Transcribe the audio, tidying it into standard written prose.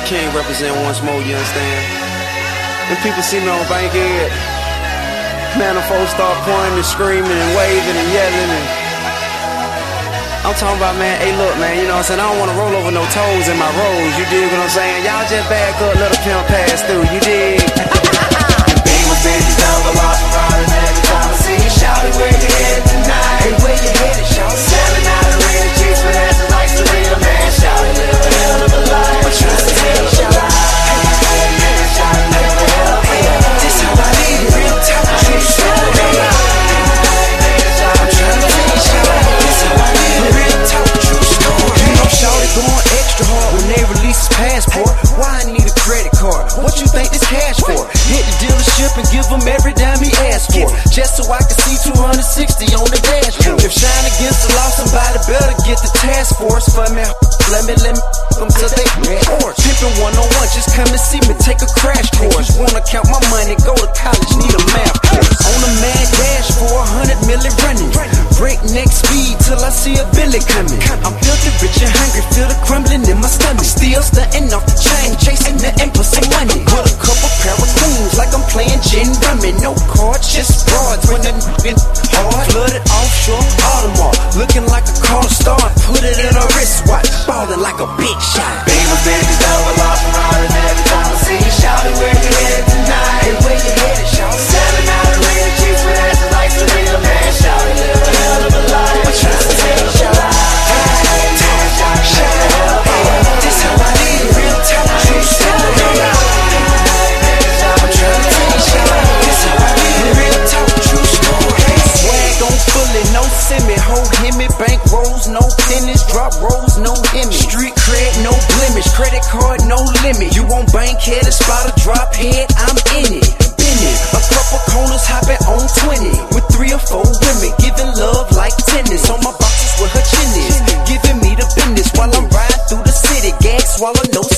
King represent once more, you understand? When people see me on Bankhead, man, the folks start pointing and screaming and waving and yelling and I'm talking about, man, hey look, man, you know what I'm saying? I don't wanna roll over no toes in my rolls, you dig what I'm saying? Y'all just back up, let a pimp pass through, you dig? Beamer 50 double off and riding every time I see you. Shout it, where you headed tonight? Hey, where you headed, shout it? Selling out of real chicks, but that's the likes of real man. Shout it, live a hell of a life. What you trying to tell me, shout it? Shout it, live a hell of a life. This how I live, real talk, true story. I'm trying to tell you, shout it. This how I live, real talk, true story. You know, shout it going extra hard when they release his passport. Why I need a credit card? What you think this cash for? Hit the dealership and give him every dime he asked for, just so I can see 260 on the dashboard. If shine against the law, somebody better get the task force for me. Let me them till they horse. Pimpin' 101, just come and see me take a crash course. Wanna count my money, go to college, need a math course. On a mad dash for 100 million running, breakneck speed till I see a Billy coming. I'm filthy rich and hungry, feel the crumbling in my stomach. Still stunting off the chain, chasing the end for some money. With a couple pair of queens, like I'm playing gin rummy. No cards, just broads when the been hard. Flooded offshore, Audemars, looking like a car star. Put it in a wristwatch, ballin' like a big shot. Beamer 50 double off and riding every time I see you. Shout it, where you headed tonight? Hey, where you headed, shout it? Selling out of real chicks, but that's the likes of real man. Shout it, live a hell of a life. What you trying to tell me, shout it? Shout it, this how I live, real talk, true story. I'm trying to tell you, shout it. This how I live, real talk, true story. Swag on fully, no semi, hold himmy, bank rolls, no pennies, drop rolls, no himmy. Street cred, no blemish, credit card, no limit. You want Bankhead, a spot, a drop head, I'm in it. Been it, a couple corners hopping on 20 with 3 or 4 women, giving love like tennis. On my boxes where her chin is, giving me the business while I'm riding through the city. Gag, swallow, no